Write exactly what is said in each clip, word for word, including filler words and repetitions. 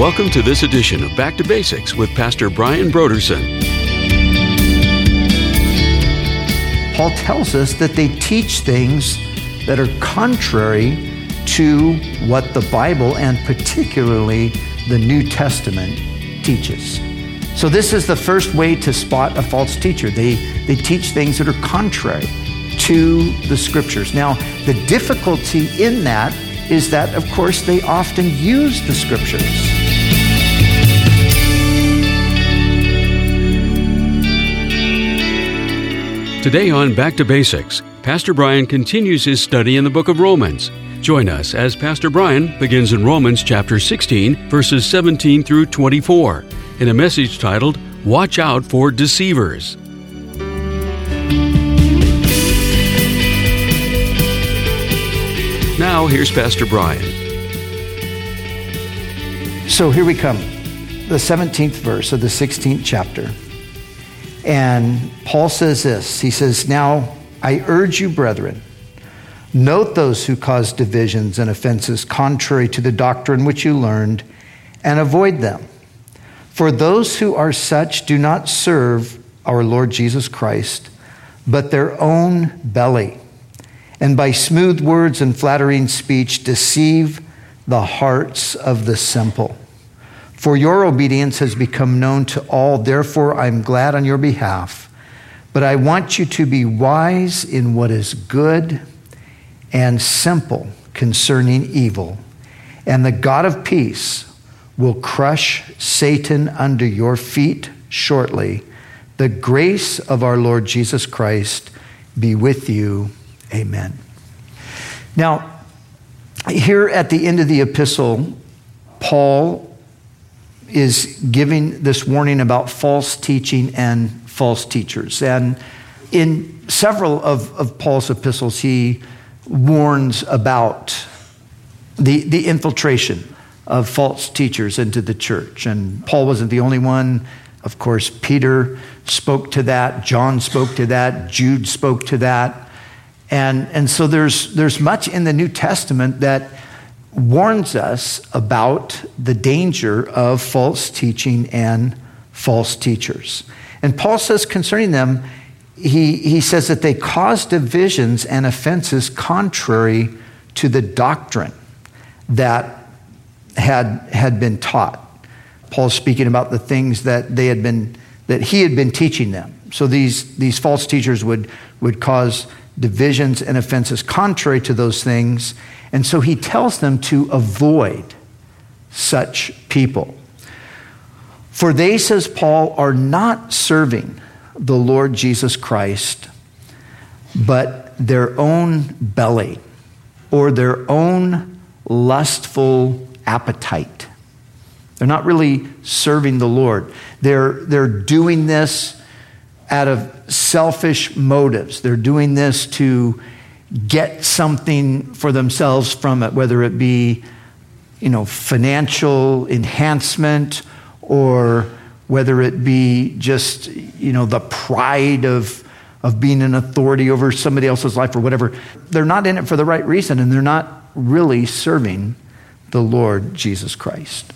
Welcome to this edition of Back to Basics with Pastor Brian Brodersen. Paul tells us that they teach things that are contrary to what the Bible and particularly the New Testament teaches. So this is the first way to spot a false teacher. They, they teach things that are contrary to the Scriptures. Now, the difficulty in that is that, of course, they often use the Scriptures. Today on Back to Basics, Pastor Brian continues his study in the book of Romans. Join us as Pastor Brian begins in Romans chapter sixteen, verses seventeen through twenty-four, in a message titled, Watch Out for Deceivers. Now, here's Pastor Brian. So here we come, the seventeenth verse of the sixteenth chapter. And Paul says this, he says, "Now I urge you, brethren, note those who cause divisions and offenses contrary to the doctrine which you learned, and avoid them. For those who are such do not serve our Lord Jesus Christ, but their own belly, and by smooth words and flattering speech deceive the hearts of the simple. For your obedience has become known to all, therefore I am glad on your behalf. But I want you to be wise in what is good and simple concerning evil. And the God of peace will crush Satan under your feet shortly. The grace of our Lord Jesus Christ be with you. Amen." Now, here at the end of the epistle, Paul is giving this warning about false teaching and false teachers. And in several of, of Paul's epistles, he warns about the, the infiltration of false teachers into the church. And Paul wasn't the only one. Of course, Peter spoke to that. John spoke to that. Jude spoke to that. And, and so there's, there's much in the New Testament that warns us about the danger of false teaching and false teachers. And Paul says concerning them, he, he says that they cause divisions and offenses contrary to the doctrine that had, had been taught. Paul's speaking about the things that they had been, that he had been teaching them. So these, these false teachers would, would cause divisions and offenses contrary to those things. And so he tells them to avoid such people. For they, says Paul, are not serving the Lord Jesus Christ, but their own belly or their own lustful appetite. They're not really serving the Lord. They're, they're doing this out of selfish motives. They're doing this to get something for themselves from it, whether it be, you know, financial enhancement or whether it be just, you know, the pride of, of being an authority over somebody else's life or whatever. They're not in it for the right reason, and they're not really serving the Lord Jesus Christ.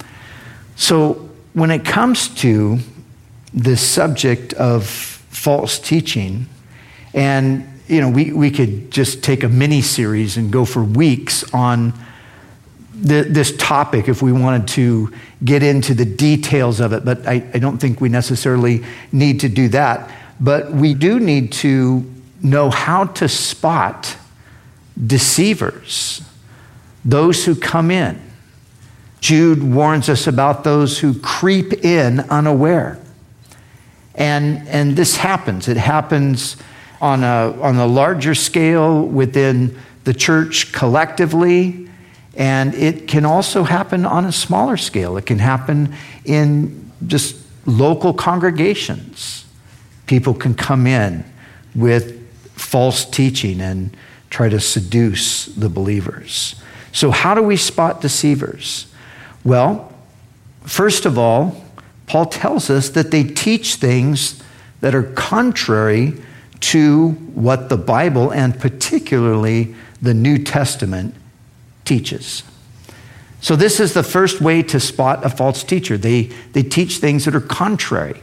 So when it comes to this subject of false teaching, and you know, we, we could just take a mini series and go for weeks on the, this topic if we wanted to get into the details of it, but I, I don't think we necessarily need to do that. But we do need to know how to spot deceivers, those who come in. Jude warns us about those who creep in unaware. And, and this happens. It happens on a, on a larger scale within the church collectively, and it can also happen on a smaller scale. It can happen in just local congregations. People can come in with false teaching and try to seduce the believers. So how do we spot deceivers? Well, first of all, Paul tells us that they teach things that are contrary to what the Bible and particularly the New Testament teaches. So this is the first way to spot a false teacher. They, they teach things that are contrary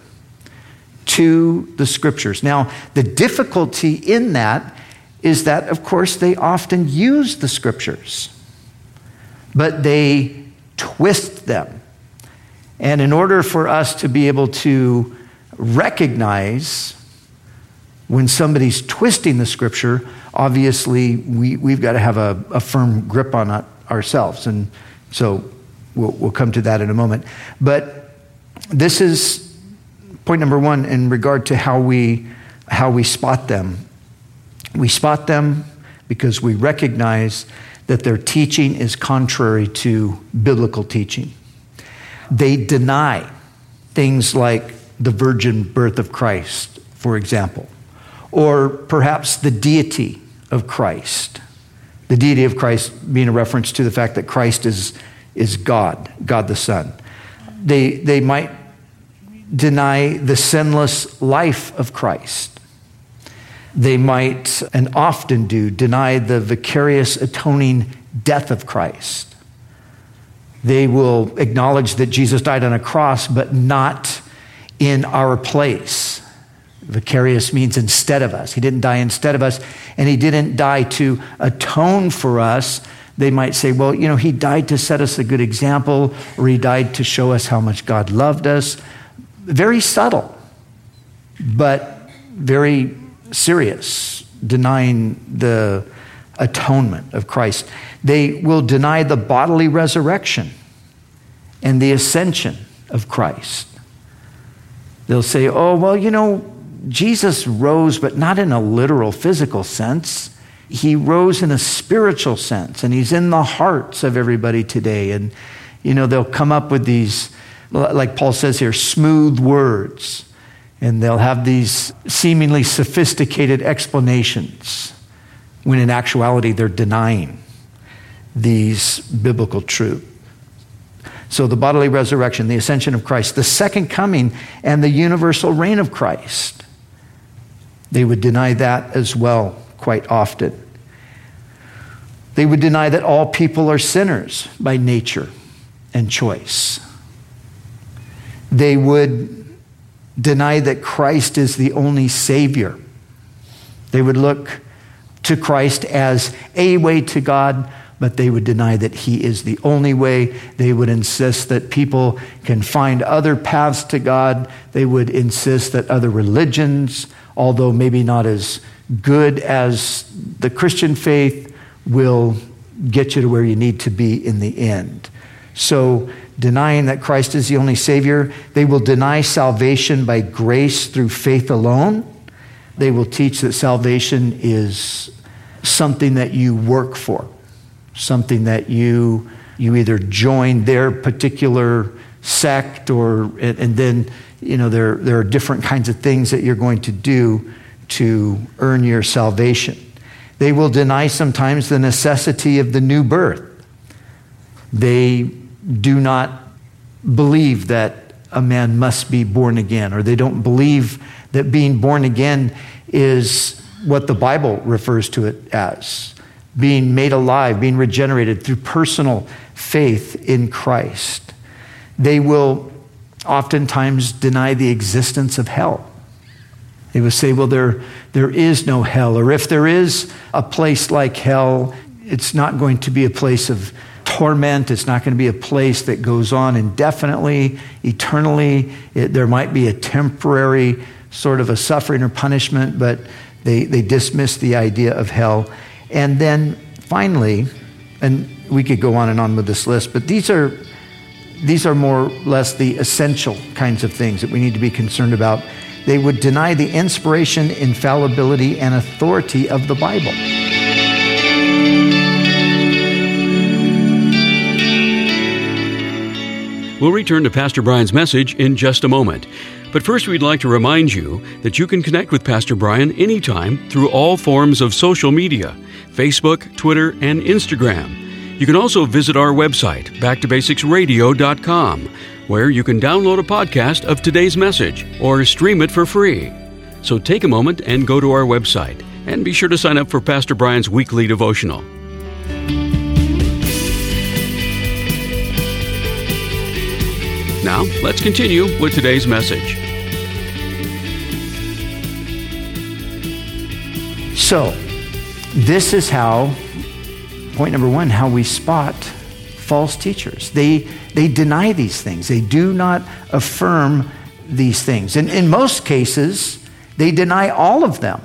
to the Scriptures. Now, the difficulty in that is that, of course, they often use the Scriptures, but they twist them. And in order for us to be able to recognize when somebody's twisting the Scripture, obviously we, we've got to have a, a firm grip on it ourselves. And so we'll, we'll come to that in a moment. But this is point number one in regard to how we, how we spot them. We spot them because we recognize that their teaching is contrary to biblical teaching. They deny things like the virgin birth of Christ, for example, or perhaps the deity of Christ. The deity of Christ being a reference to the fact that Christ is, is God, God the Son. They, they might deny the sinless life of Christ. They might, and often do, deny the vicarious atoning death of Christ. They will acknowledge that Jesus died on a cross, but not in our place. Vicarious means instead of us. He didn't die instead of us, and he didn't die to atone for us. They might say, well, you know, he died to set us a good example, or he died to show us how much God loved us. Very subtle, but very serious, denying the atonement of Christ. They will deny the bodily resurrection and the ascension of Christ. They'll say, oh, well, you know, Jesus rose, but not in a literal physical sense. He rose in a spiritual sense, and he's in the hearts of everybody today. And, you know, they'll come up with these, like Paul says here, smooth words. And they'll have these seemingly sophisticated explanations when in actuality they're denying these biblical truths. So the bodily resurrection, the ascension of Christ, the second coming, and the universal reign of Christ. They would deny that as well quite often. They would deny that all people are sinners by nature and choice. They would deny that Christ is the only Savior. They would look to Christ as a way to God, but they would deny that he is the only way. They would insist that people can find other paths to God. They would insist that other religions, although maybe not as good as the Christian faith, will get you to where you need to be in the end. So, denying that Christ is the only Savior, they will deny salvation by grace through faith alone. They will teach that salvation is something that you work for, something that you you either join their particular sect, or and, and then you know there there are different kinds of things that you're going to do to earn your salvation. They will deny sometimes the necessity of the new birth. They do not believe that a man must be born again, or they don't believe that being born again is what the Bible refers to it as, being made alive, being regenerated through personal faith in Christ. They will oftentimes deny the existence of hell. They will say, well, there, there is no hell, or if there is a place like hell, it's not going to be a place of torment. It's not going to be a place that goes on indefinitely, eternally. It, there might be a temporary sort of a suffering or punishment, but they, they dismiss the idea of hell. And then finally, and we could go on and on with this list, but these are these are more or less the essential kinds of things that we need to be concerned about. They would deny the inspiration, infallibility, and authority of the Bible. We'll return to Pastor Brian's message in just a moment. But first, we'd like to remind you that you can connect with Pastor Brian anytime through all forms of social media, Facebook, Twitter, and Instagram. You can also visit our website, back to basics radio dot com, where you can download a podcast of today's message or stream it for free. So take a moment and go to our website, and be sure to sign up for Pastor Brian's weekly devotional. Now, let's continue with today's message. So, this is how, point number one, how we spot false teachers. They they deny these things. They do not affirm these things. And in most cases, they deny all of them.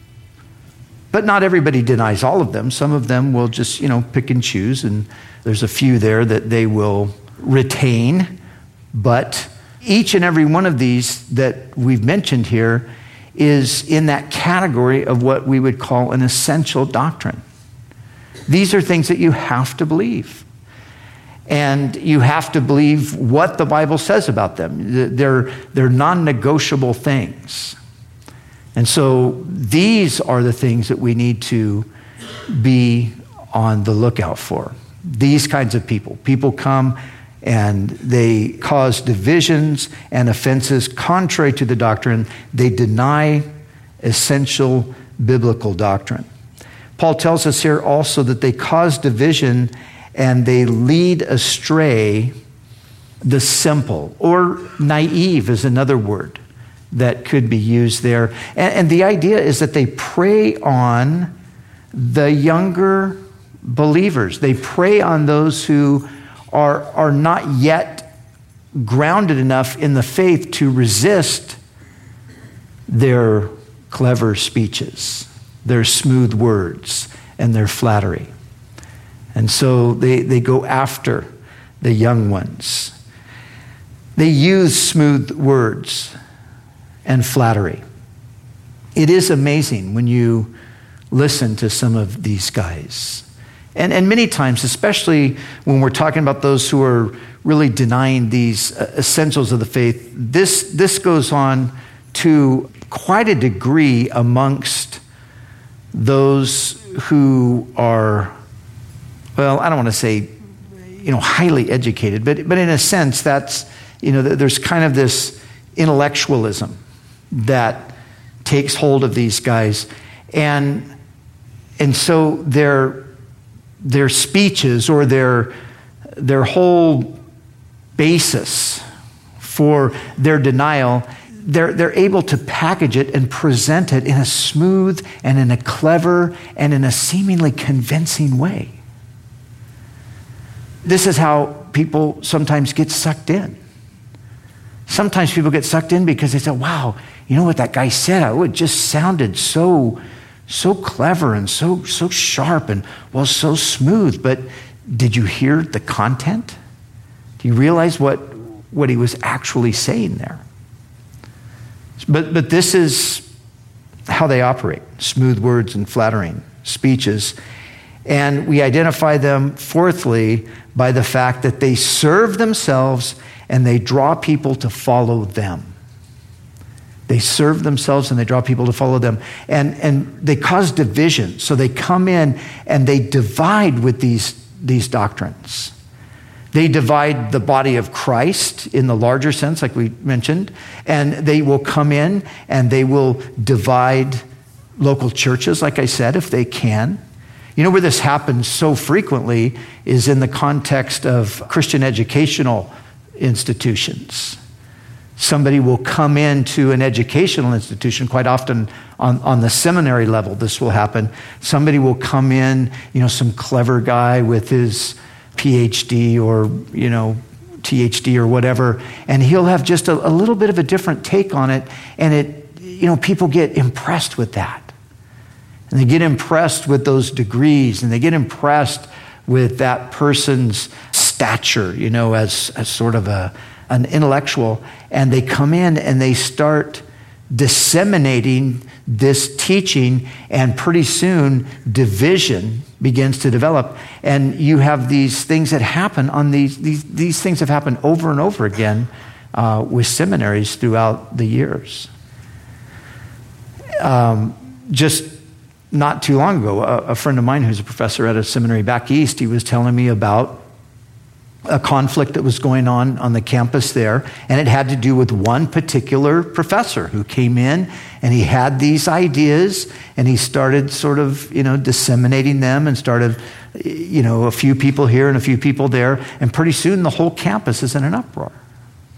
But not everybody denies all of them. Some of them will just, you know, pick and choose, and there's a few there that they will retain. But each and every one of these that we've mentioned here is in that category of what we would call an essential doctrine. These are things that you have to believe. And you have to believe what the Bible says about them. They're, they're non-negotiable things. And so these are the things that we need to be on the lookout for. These kinds of people. People come and they cause divisions and offenses contrary to the doctrine. They deny essential biblical doctrine. Paul tells us here also that they cause division and they lead astray the simple, or naive is another word that could be used there. And, and the idea is that they prey on the younger believers. They prey on those who are, are not yet grounded enough in the faith to resist their clever speeches, their smooth words, and their flattery. And so they, they go after the young ones. They use smooth words and flattery. It is amazing when you listen to some of these guys. And, and many times, especially when we're talking about those who are really denying these essentials of the faith, this, this goes on to quite a degree amongst those who are, well, I don't want to say, you know, highly educated, but but in a sense, that's, you know, there's kind of this intellectualism that takes hold of these guys, and and so their their speeches or their their whole basis for their denial, they're they're able to package it and present it in a smooth and in a clever and in a seemingly convincing way. This is how people sometimes get sucked in. Sometimes people get sucked in because they say, wow, you know what that guy said? Oh, it just sounded so, so clever and so, so sharp and, well, so smooth. But did you hear the content? Do you realize what, what he was actually saying there? But, but this is how they operate, smooth words and flattering speeches. And we identify them, fourthly, by the fact that they serve themselves and they draw people to follow them. They serve themselves and they draw people to follow them. And, and they cause division. So they come in and they divide with these, these doctrines. They divide the body of Christ in the larger sense, like we mentioned. And they will come in and they will divide local churches, like I said, if they can. You know where this happens so frequently is in the context of Christian educational institutions. Somebody will come into an educational institution, quite often on, on the seminary level this will happen. Somebody will come in, you know, some clever guy with his P H D or, you know, T H D or whatever, and he'll have just a, a little bit of a different take on it, and it, you know, people get impressed with that. And they get impressed with those degrees, and they get impressed with that person's stature, you know, as, as sort of a an intellectual. And they come in and they start disseminating this teaching, and pretty soon division begins to develop. And you have these things that happen on these, these, these things have happened over and over again uh, with seminaries throughout the years. Um, just Not too long ago, a, a friend of mine who's a professor at a seminary back east, he was telling me about a conflict that was going on on the campus there, and it had to do with one particular professor who came in, and he had these ideas, and he started sort of, you know, disseminating them, and started, you know, a few people here and a few people there, and pretty soon the whole campus is in an uproar.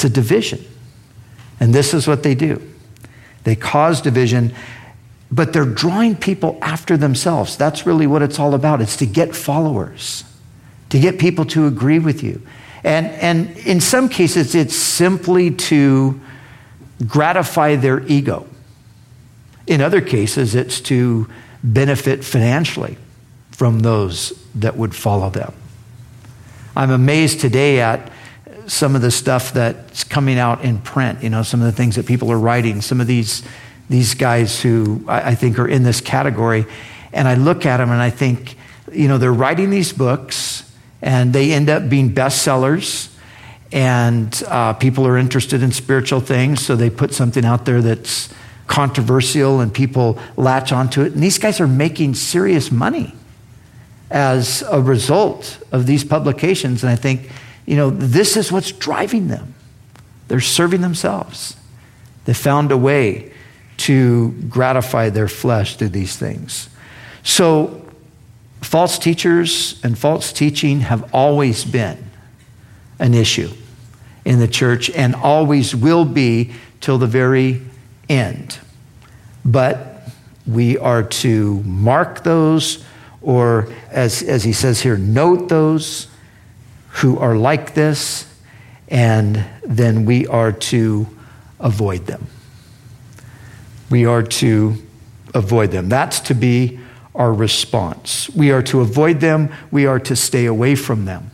It's a division. And this is what they do. They cause division, but they're drawing people after themselves. That's really what it's all about. It's to get followers, to get people to agree with you. And, and in some cases, it's simply to gratify their ego. In other cases, it's to benefit financially from those that would follow them. I'm amazed today at some of the stuff that's coming out in print, you know, some of the things that people are writing, some of these these guys who I, I think are in this category. And I look at them and I think, you know, they're writing these books and they end up being bestsellers, and uh, people are interested in spiritual things, so they put something out there that's controversial and people latch onto it. And these guys are making serious money as a result of these publications. And I think, you know, this is what's driving them. They're serving themselves. They found a way to gratify their flesh through these things. So false teachers and false teaching have always been an issue in the church and always will be till the very end. But we are to mark those, or as, as he says here, note those who are like this, and then we are to avoid them. We are to avoid them. That's to be our response. We are to avoid them. We are to stay away from them.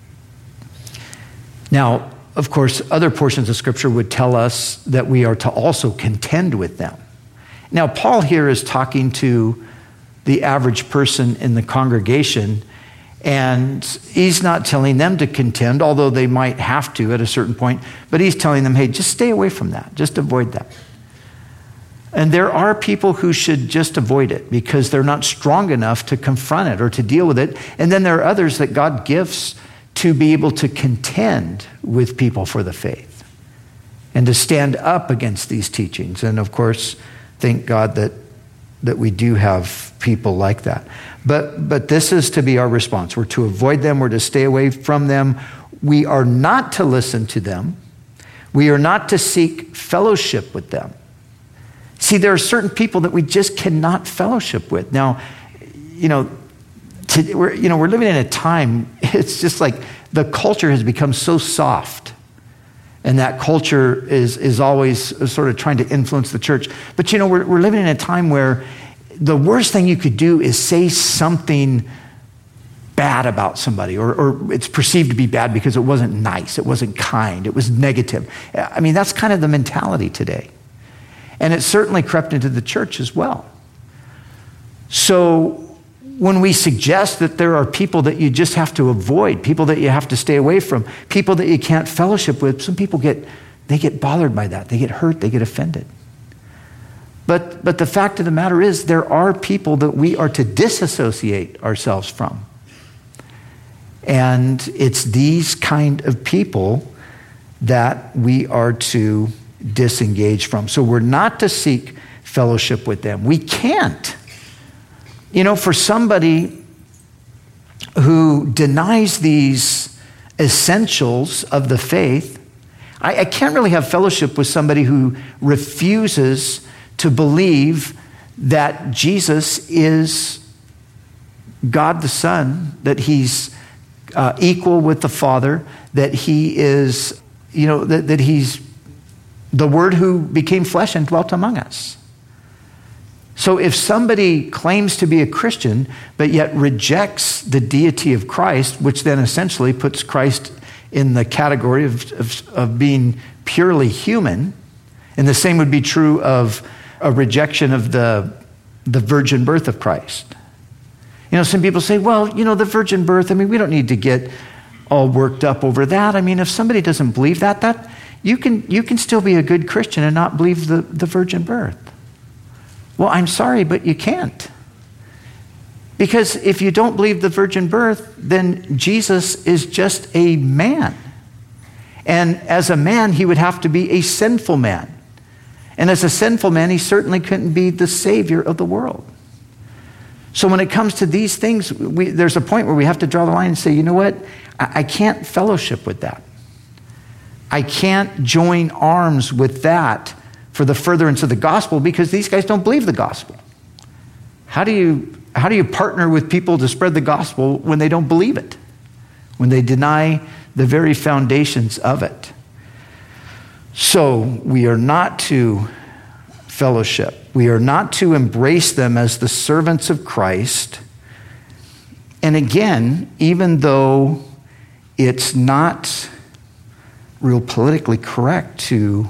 Now, of course, other portions of Scripture would tell us that we are to also contend with them. Now, Paul here is talking to the average person in the congregation, and he's not telling them to contend, although they might have to at a certain point, but he's telling them, hey, just stay away from that. Just avoid that. And there are people who should just avoid it because they're not strong enough to confront it or to deal with it. And then there are others that God gives to be able to contend with people for the faith and to stand up against these teachings. And of course, thank God that that we do have people like that. But but this is to be our response. We're to avoid them. We're to stay away from them. We are not to listen to them. We are not to seek fellowship with them. See, there are certain people that we just cannot fellowship with. Now, you know, to, we're, you know, we're living in a time, it's just like the culture has become so soft. And that culture is, is always sort of trying to influence the church. But, you know, we're, we're living in a time where the worst thing you could do is say something bad about somebody, or, or it's perceived to be bad because it wasn't nice, it wasn't kind, it was negative. I mean, that's kind of the mentality today. And it certainly crept into the church as well. So when we suggest that there are people that you just have to avoid, people that you have to stay away from, people that you can't fellowship with, some people get, they get bothered by that. They get hurt, they get offended. But, but the fact of the matter is, there are people that we are to disassociate ourselves from. And it's these kind of people that we are to disengage from. So we're not to seek fellowship with them. We can't. You know, for somebody who denies these essentials of the faith, I, I can't really have fellowship with somebody who refuses to believe that Jesus is God the Son, that he's uh, equal with the Father, that he is, you know, that, that he's the Word who became flesh and dwelt among us. So if somebody claims to be a Christian, but yet rejects the deity of Christ, which then essentially puts Christ in the category of, of, of being purely human, and the same would be true of a rejection of the, the virgin birth of Christ. You know, some people say, well, you know, the virgin birth, I mean, we don't need to get all worked up over that. I mean, if somebody doesn't believe that, that you can you can still be a good Christian and not believe the, the virgin birth. Well, I'm sorry, but you can't. Because if you don't believe the virgin birth, then Jesus is just a man. And as a man, he would have to be a sinful man. And as a sinful man, he certainly couldn't be the Savior of the world. So when it comes to these things, we, there's a point where we have to draw the line and say, you know what? I, I can't fellowship with that. I can't join arms with that for the furtherance of the gospel because these guys don't believe the gospel. How do you, how do you partner with people to spread the gospel when they don't believe it? When they deny the very foundations of it? So we are not to fellowship. We are not to embrace them as the servants of Christ. And again, even though it's not real politically correct to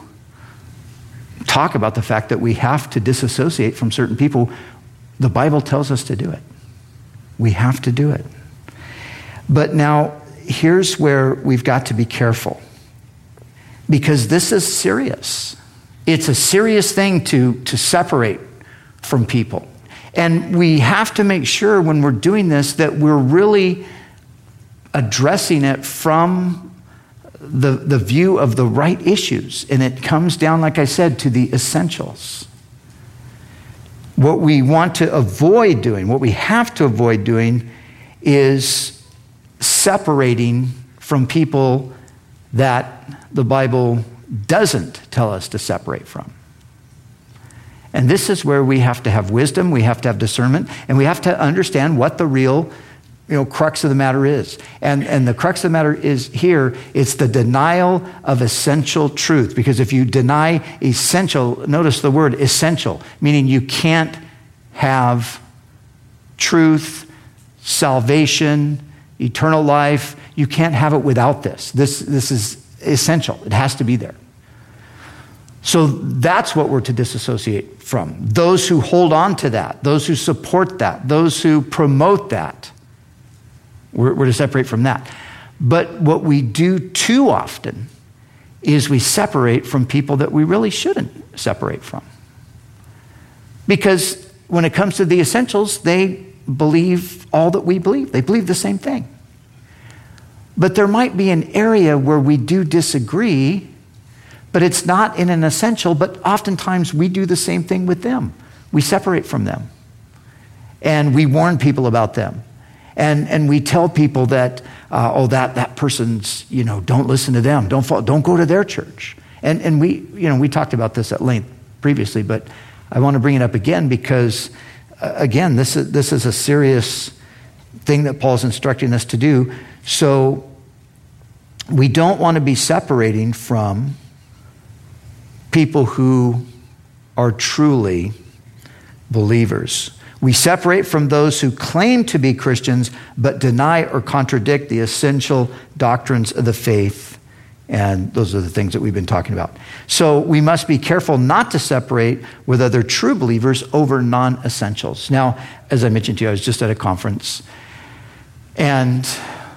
talk about the fact that we have to disassociate from certain people, the Bible tells us to do it. We have to do it. But now, here's where we've got to be careful. Because this is serious. It's a serious thing to, to separate from people. And we have to make sure when we're doing this that we're really addressing it from the, the view of the right issues. And it comes down, like I said, to the essentials. What we want to avoid doing, what we have to avoid doing, is separating from people that the Bible doesn't tell us to separate from. And this is where we have to have wisdom, we have to have discernment, and we have to understand what the real, you know, crux of the matter is. And, and the crux of the matter is here, it's the denial of essential truth. Because if you deny essential, notice the word essential, meaning you can't have truth, salvation, eternal life. You can't have it without this. This, this is essential. It has to be there. So that's what we're to disassociate from. Those who hold on to that, those who support that, those who promote that, we're, we're to separate from that. But what we do too often is we separate from people that we really shouldn't separate from. Because when it comes to the essentials, they believe all that we believe. They believe the same thing. But there might be an area where we do disagree, but it's not in an essential, but oftentimes we do the same thing with them. We separate from them. And we warn people about them. And and we tell people that, uh, oh, that that person's, you know, don't listen to them. Don't follow, don't go to their church. And and we, you know, we talked about this at length previously, but I want to bring it up again because, uh, again, this is, this is a serious thing that Paul's instructing us to do. So we don't want to be separating from people who are truly believers. We separate from those who claim to be Christians but deny or contradict the essential doctrines of the faith. And those are the things that we've been talking about. So we must be careful not to separate with other true believers over non-essentials. Now, as I mentioned to you, I was just at a conference. And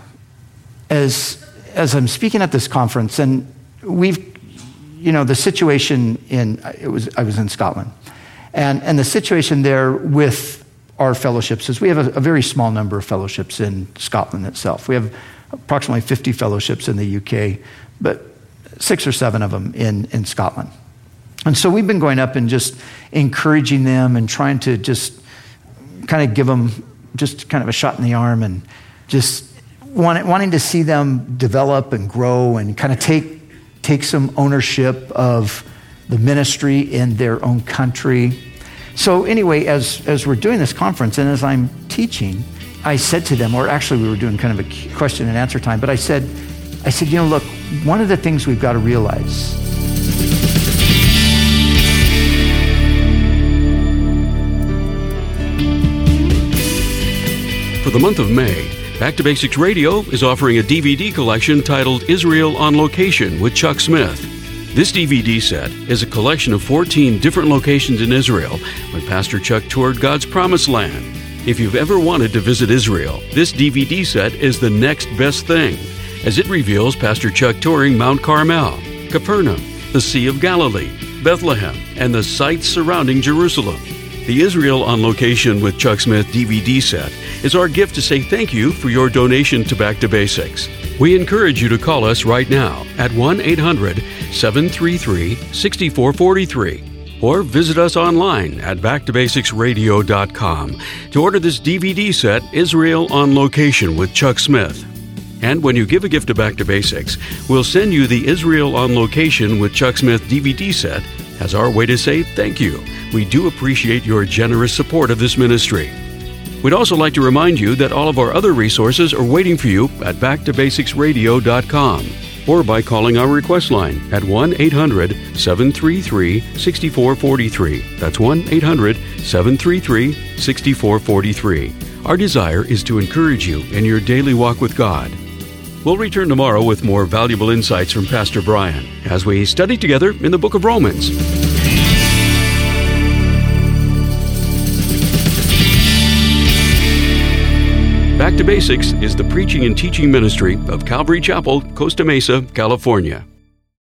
as as I'm speaking at this conference, and we've, you know, the situation in, it was I was in Scotland. And, and the situation there with our fellowships is we have a, a very small number of fellowships in Scotland itself. We have approximately fifty fellowships in the U K, but six or seven of them in, in Scotland. And so we've been going up and just encouraging them and trying to just kind of give them just kind of a shot in the arm and just want, wanting to see them develop and grow and kind of take, take some ownership of the ministry in their own country. So anyway, as, as we're doing this conference and as I'm teaching, I said to them, or actually we were doing kind of a question and answer time, but I said, I said, you know, look, one of the things we've got to realize. For the month of May, Back to Basics Radio is offering a D V D collection titled Israel on Location with Chuck Smith. This D V D set is a collection of fourteen different locations in Israel when Pastor Chuck toured God's Promised Land. If you've ever wanted to visit Israel, this D V D set is the next best thing, as it reveals Pastor Chuck touring Mount Carmel, Capernaum, the Sea of Galilee, Bethlehem, and the sites surrounding Jerusalem. The Israel on Location with Chuck Smith D V D set is our gift to say thank you for your donation to Back to Basics. We encourage you to call us right now at one eight hundred seven three three six four four three or visit us online at back to basics radio dot com to order this D V D set, Israel on Location with Chuck Smith. And when you give a gift to Back to Basics, we'll send you the Israel on Location with Chuck Smith D V D set as our way to say thank you. We do appreciate your generous support of this ministry. We'd also like to remind you that all of our other resources are waiting for you at back to basics radio dot com or by calling our request line at one eight hundred seven three three six four four three. That's one eight hundred seven three three six four four three. Our desire is to encourage you in your daily walk with God. We'll return tomorrow with more valuable insights from Pastor Brian as we study together in the book of Romans. Back to Basics is the preaching and teaching ministry of Calvary Chapel, Costa Mesa, California.